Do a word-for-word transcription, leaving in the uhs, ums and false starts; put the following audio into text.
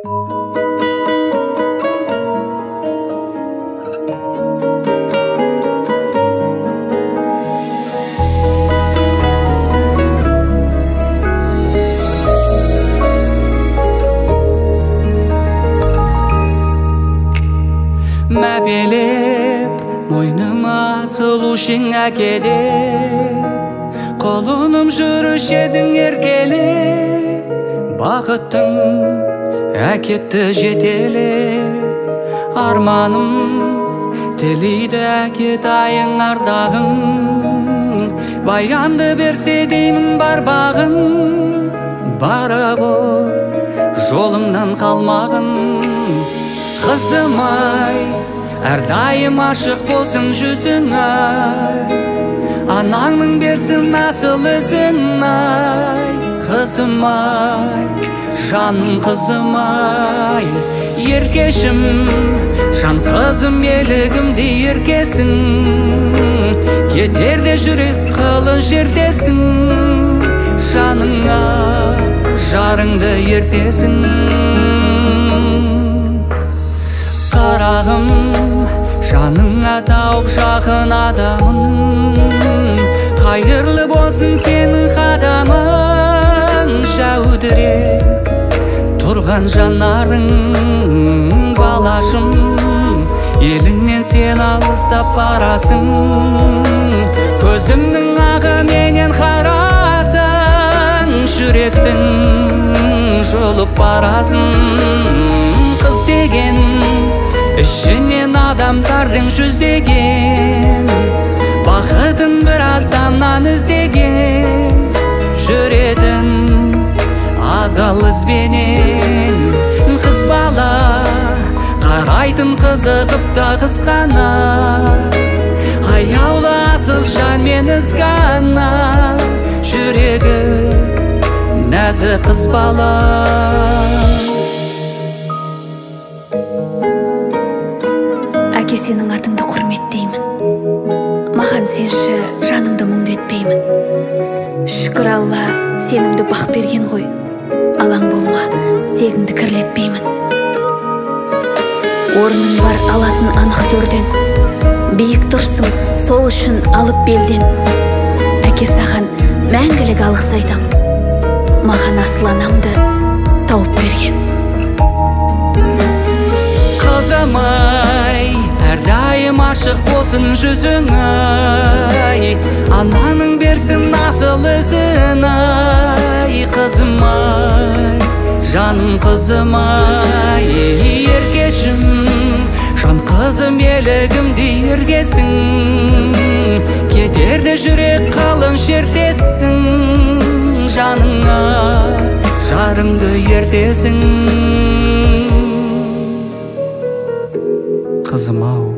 Мәпелеп мойныма сұлушың әкелеп, қолыным жүріш едің еркелеп, бақыттың әкетті жетелеп, арманым тілейді әкет айың ардағың, баянды берсе деймін бар бағың, барып жолыңнан қалмағын. Қызым ай, әрдайым ашық болсын жүзің ай, анаңның берсін асыл ізін ай. Қызым ай, жаным қызым ай, еркешім, жан қызым елігімде еркесің, кетерде жүрек қылын жердесің, жаныңа жарыңды ертесің. Қарағым, жаныңа тауып жақын адамын, қайырлы болсын сенің қадамың, жәудіреп тұрған жанарың, балашым, еліңнен сен алыстап барасың, көзімнің ағы менен қарасың, жүректің жұлып барасың. Қыз деген ішінен адамдардың жүздеген, бақытын бір адамнан іздеген, жүретін адал ізбенен. Қыз бала қарайтын қызығып та қызғана, аяулы асыл жанмен ізгана, жүрегі нәзік қыз бала. Әке, сенің атыңды құрметтеймін, маған сенші жанымды мұңды етпеймін. Шүкір Алла, сенімді бақ берген ғой, алаң болма, тегіңді кірлетпеймін. Орның бар алатын анық төрден, биік тұрсың сол үшін алып белден. Әке, саған мәңгілік алғыс айтам, маған асыл анамды тауып берген. Қызым ай, әрдайым ашық болсын жүзің ай, ананың берсін асыл ізін ай. Қызым ай, жаным қызым ай, еркешім, жан қызым елігімде еркесің, кетерде жүрек қалын шертесің, жаныңа жарыңды ертесің. Қызым ау,